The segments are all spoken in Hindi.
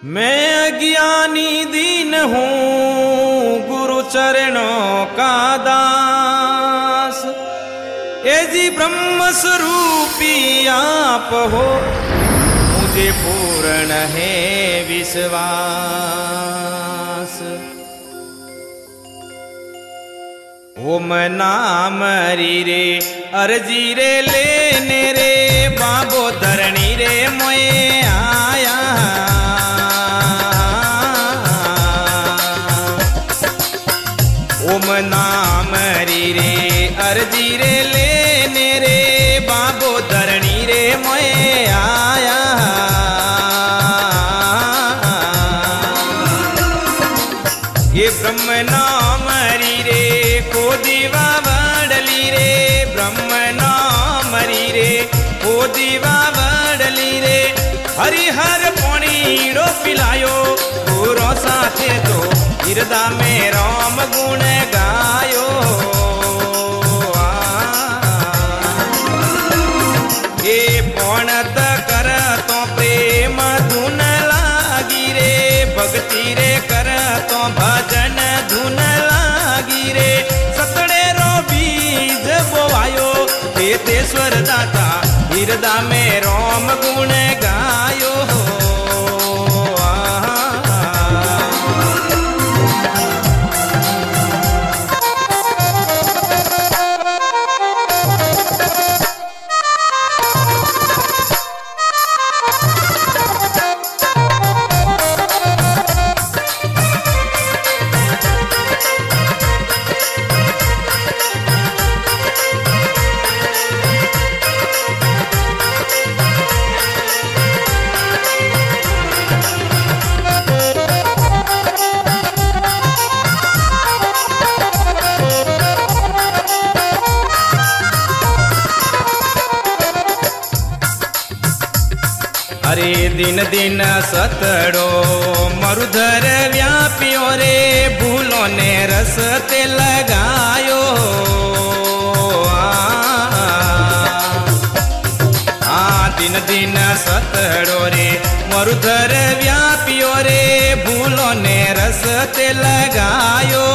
मैं अज्ञानी दीन हूँ गुरु चरणों का दास। ए जी ब्रह्म स्वरूपी आप हो, मुझे पूर्ण है विश्वास। ओम नाम री रे अर्जी रे लेने रे बाबो धरणी रे मोए आया। ओम नाम री रे अर्जी रे लेने रे बाबो धरणी रे मोए आया। ये ब्रह्म नाम री रे को दीवा बड़ली रे, ब्रह्म नाम री रे को दीवा बड़ली रे। हरिहर पानी पिलायो गुरो साथे तो हृदय में राम गुण गायो। ये पौणत कर तो प्रेम धुन लागी रे, भक्ति रे कर तो भजन धुन लागी रे। सतड़े रो बीज बोवायो हेतेश्वर दाता हृदय में राम गुण गायो। अरे दिन दिन सतड़ो मरुधर व्यापियो रे, भूलों ने रसते लगायो। दिन दिन सतड़ो रे मरुधर व्यापियो रे, भूलों ने रसते लगायो।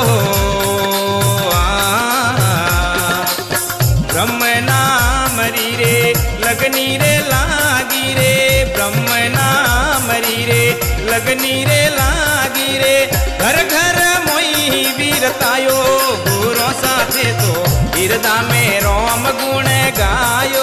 ब्रह्म नाम री रे लगनी रे लागी रे, ब्रह्म नाम री रे लगनी रे लागी रे। घर घर मोई वीरतायो गुरो साथे तो हृदय में राम गुण गायो।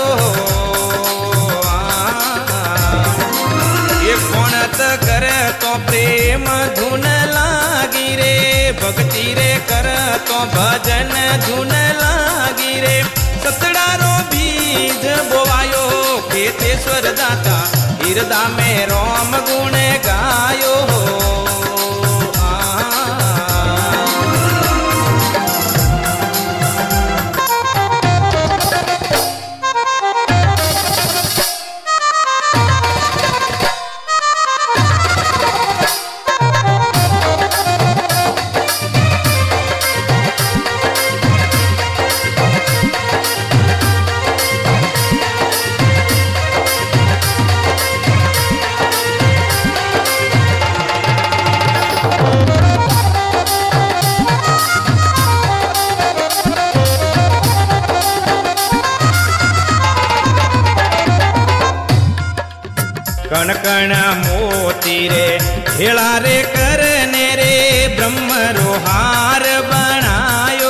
ये पौणत कर तो प्रेम धुन लागी रे, भक्ति रे कर तो भजन धुन लागी रे। सतड़ारो बीज बोवायो हेतेश्वर दाता हृदय में राम गुण गायो। कण कण मोती रे हेला रे करने रे, ब्रह्म रोहार बनायो।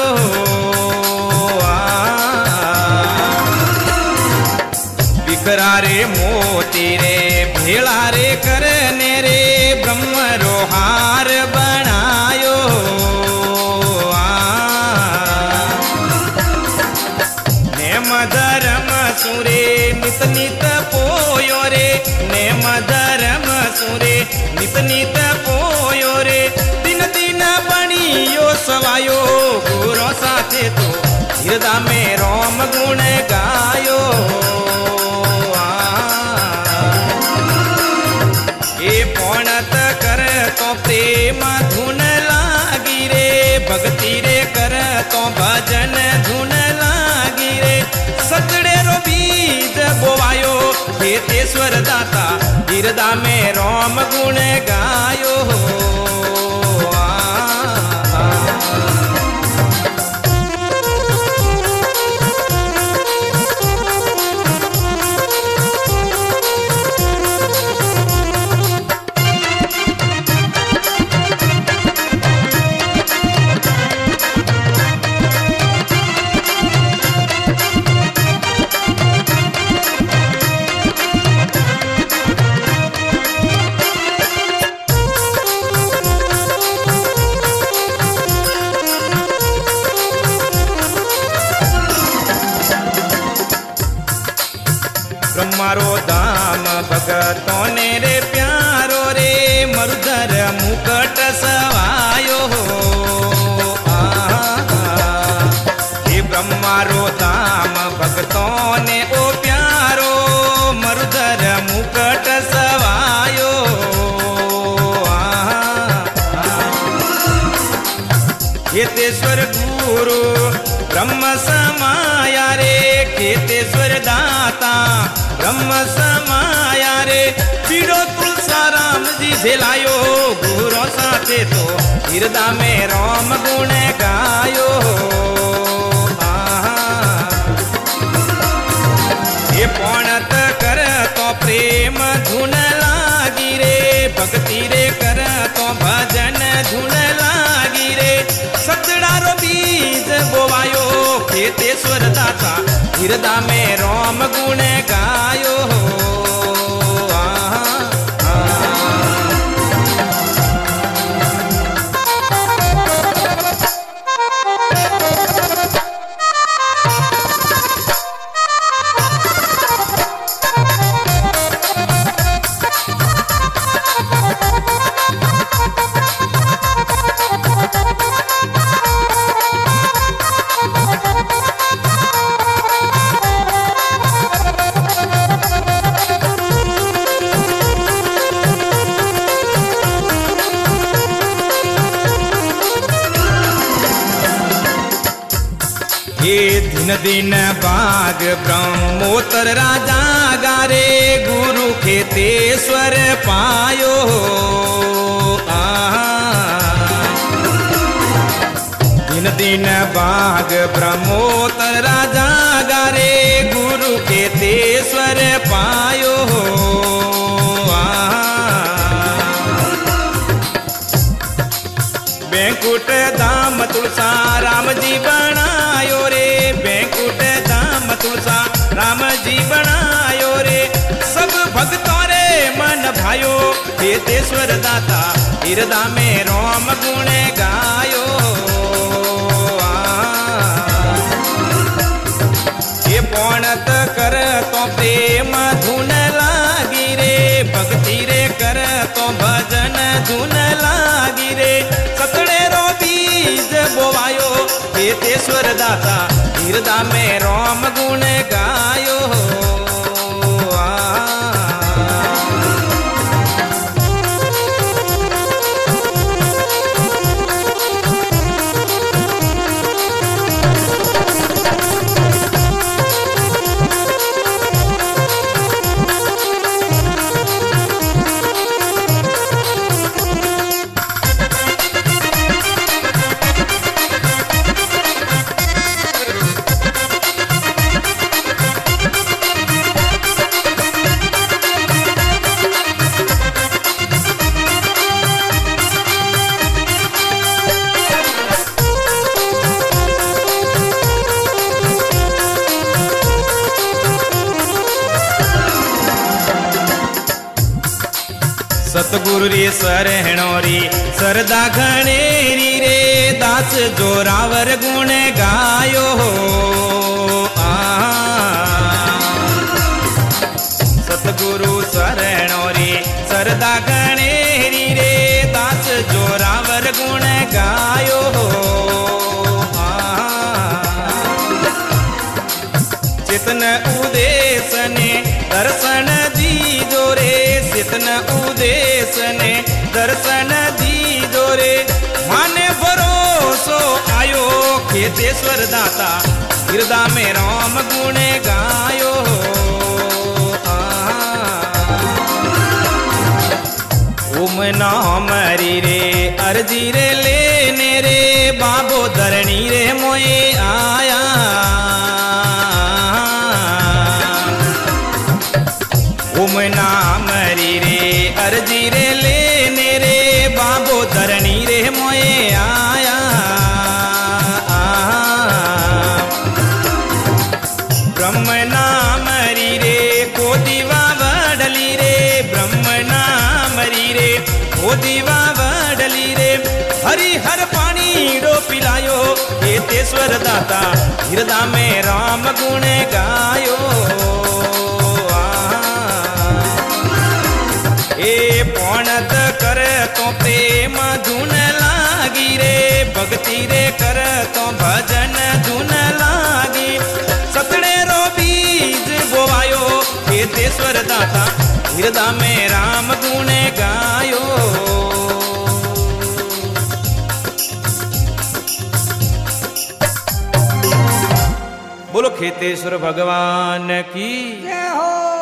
बिखरा रे मोती रे भेला रे करने रे, ब्रह्म रोहार बनायो। नेम धर्म सुरे नित नित पोयो रे, नेम धर्म सुरे नित नित पोयो रे। दिन दिन बनियो सवायो गुरो साथे तो हृदय में राम गुण गायो। ये पौणत कर तो प्रेम धुन लागी रे, भक्ति रे कर तो भजन धुन लागी रे। सतड़े रो बीज बोवायो खेतेश्वर दाता हृदय में राम गुण गायो। ब्रह्मारो धाम भगतों ने रे प्यारो रे मरुधर मुकट सवायो। हे ब्रह्मारो धाम भगतों ने ओ प्यारो मरुधर मुकट सवायो। खेतेश्वर गुरु ब्रह्म समाया रे खेतेश्वर दाता ब्रह्म समाया रे पीड़ो तुलसा राम जी झेलायो। गुरु साथे तो हृदय में राम गुण गायो। ये पौणत कर तो प्रेम धुन लागी रे भक्ति रे कर तो भजन धुन लागी रे सतड़ारो बीज बोवायो। खेतेश्वर दाता हृदय में राम गुण गायो। ये दिन दिन बाग ब्रह्मोत्तर राजा गारे गुरु खेतेश्वर पायो। दिन दिन बाग ब्रह्मोत्तर राजा गारे गुरु खेतेश्वर पायो। बैंकुट धाम तुलसा राम जी बनायो रे बैंकुट धाम तुलसा राम जी बनायो रे सब भक्तों रे मन भायो। खेतेश्वर दाता हृदय में राम गुण गायो। ये पौणत कर तो प्रेम धुन लागी रे भक्ति रे कर तो भजन धुन लागी रे सतड़े रो बीज बोवायो। खेतेश्वर दाता हृदय में राम गुण गायो। सतगुरु रे शरणो रे सरदा घणेरी रे दास जोरावर गुण गायो। सतगुरु शरणो रे सरदा घणेरी रे दास जोरावर गुण गायो। चेतन उदेश ने दर्शन दीजो रे चेतन उदेश ने दर्शन दीजो रे माने भरोसो आयो। खेतेश्वर दाता हृदय में राम गुण गायो। उम नाम री रे अर्जी रे लेने रे बाबो धरणी रे मोए आया। उम नाम री रे अर्जी रे लेने रे बाबो धरणी रे मोए आया। ब्रह्म नाम री रे को दीवा वडली रे ब्रह्म नाम री रे को दीवा वडली रे हरि हर पानी डो पिलायो ये तेश्वर दाता हृदय में राम गुण गायो। ए पौणत कर तो प्रेम धुन लागी रे भक्ति रे कर तो भजन धुन लागी सतड़े रो बीज बोवायो हे तेश्वर दाता हृदय में राम गुण गायो। बोलो खेतेश्वर भगवान की जय हो।